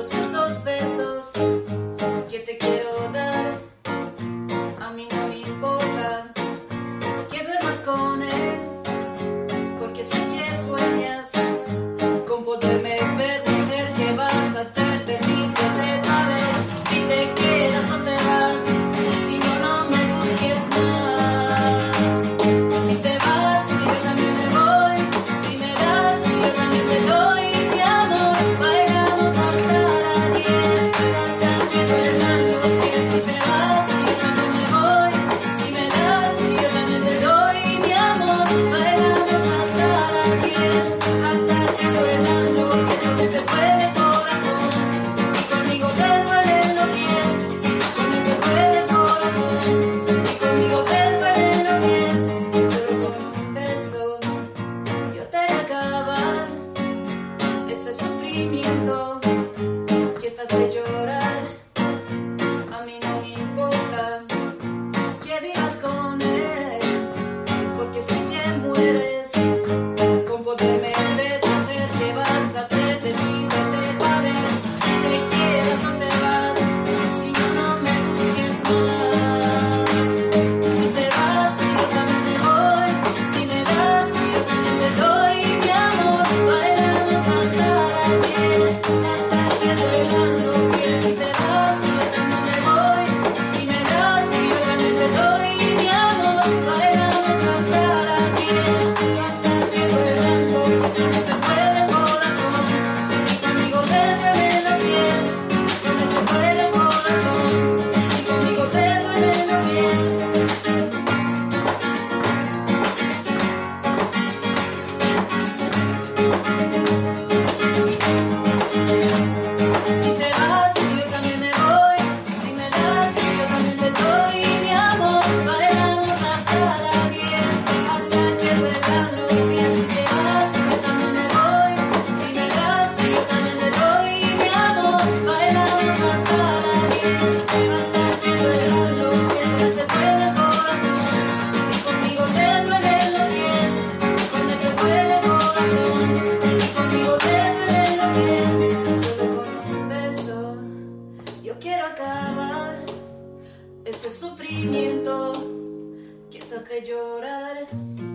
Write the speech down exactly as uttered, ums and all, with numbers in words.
todos esos besos que te quiero dar. A mí no me importa que duermas con él, porque sé que sueñas con poderme ver, mujer, que vas a hacerte límite para ver si te quedas o te vas. Si no, no me busques más. Si te vas, yo también me voy. Si me das, yo también te doy mi amor. Bailamos hasta las diez, hasta que duelan los pies. Si te vas, yo también me voy. Si me das, yo también te doy mi amor. Bailamos hasta las diez, hasta que duelan los pies. Donde te duele el corazón y conmigo te duelen los pies. Donde te duele el corazón y conmigo te duelen los pies. Solo con un beso yo te haré acabar ese sufrimiento que te hace llorar. A mí no me importa que vivas con él, porque sé que mueres con poderme ver, ver que vas a hacerte límite para ver si te quedas o te vas. Si no, no me busques más. Si te vas, yo también me voy. Si me das, yo también te doy mi amor. Bailamos hasta las diez, hasta que duelan los pies. Si te vas, yo también me voy. Si me das, yo también te doy mi amor. Bailamos hasta las diez, hasta que duelan los pies. Donde te duele el corazón y conmigo te duele la piel. Donde te duele el corazón y conmigo te duele la piel. Si te vas, yo también me voy. Si me das, yo también te doy mi amor. Bailamos hasta las diez, hasta que duelan los pies. Si te vas, yo también me voy. Si me das, yo también te doy mi amor. Bailamos hasta las diez, hasta que duelan los pies. Donde te duele el corazón y conmigo te duele la piel. Donde te duele el corazón y conmigo te duele la piel. Solo con un beso yo quiero acabar ese sufrimiento que te hace llorar.